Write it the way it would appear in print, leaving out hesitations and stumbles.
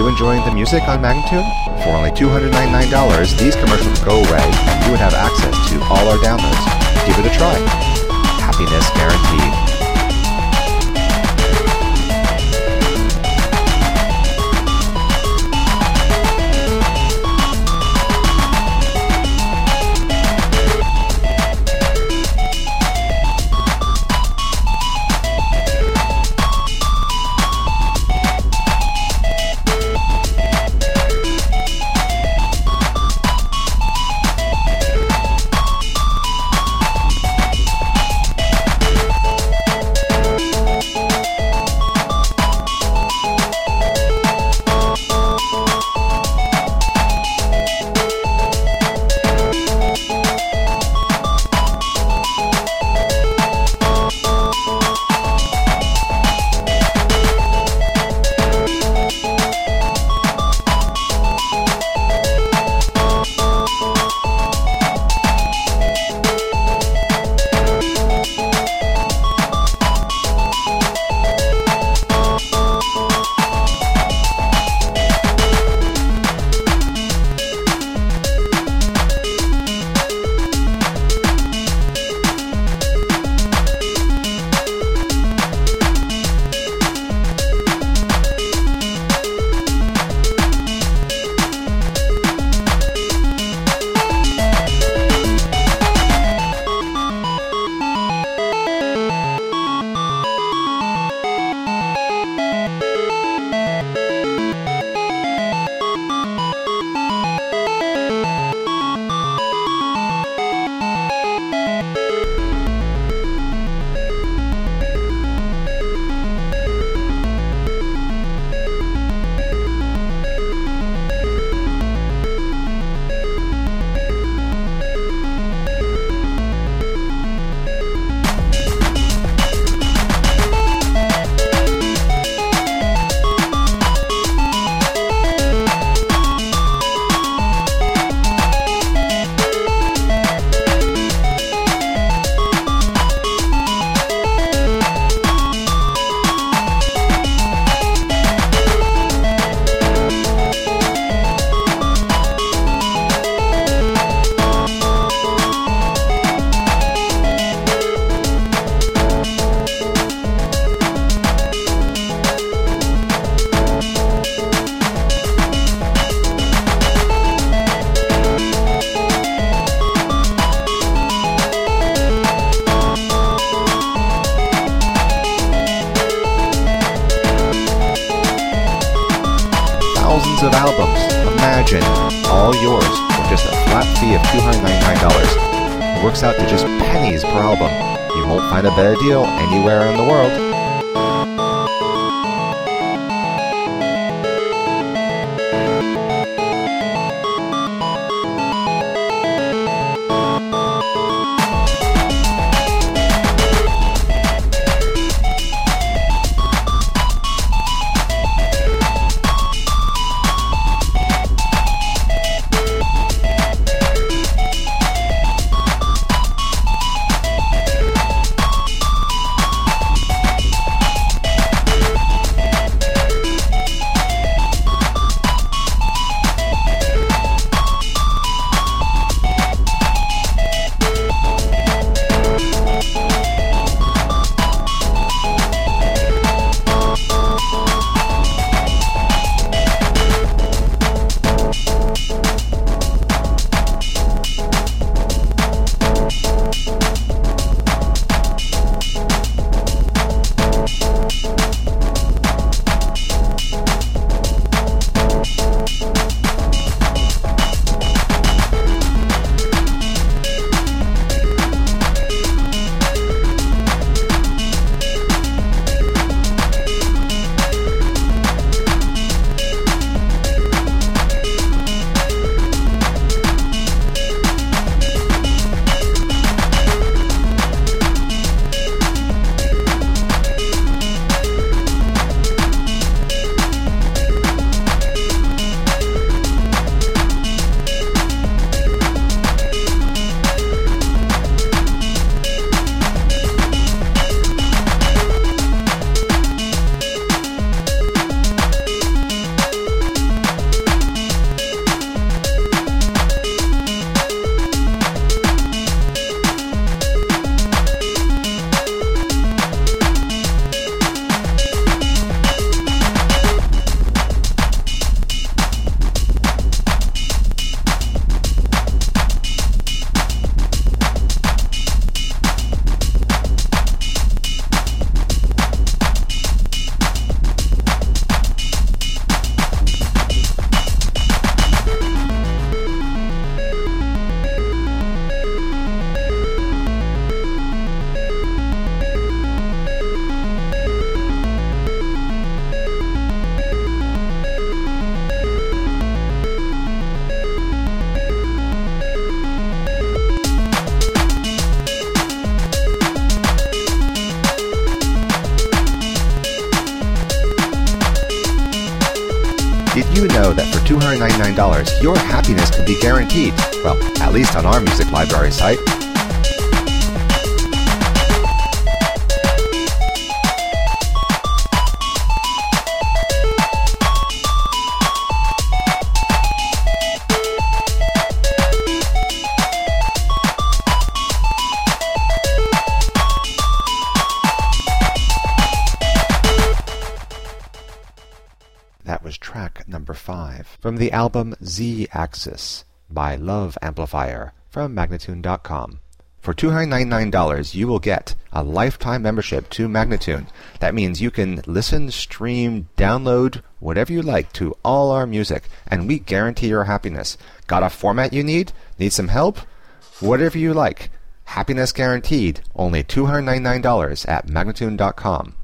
you enjoying the music on Magnitude? For only $299, these commercials would go away and you would have access to all our downloads. Give it a try. Happiness guaranteed. Of albums, imagine, all yours for just a flat fee of $299. It works out to just pennies per album. You won't find a better deal anywhere in the world. Did you know that for $299, your happiness can be guaranteed? Well, at least on our music library site. That was track number 5 from the album Z-Axis by Love Amplifier from Magnatune.com. For $299, you will get a lifetime membership to Magnatune. That means you can listen, stream, download, whatever you like to all our music, and we guarantee your happiness. Got a format you need? Need some help? Whatever you like. Happiness guaranteed. Only $299 at Magnatune.com.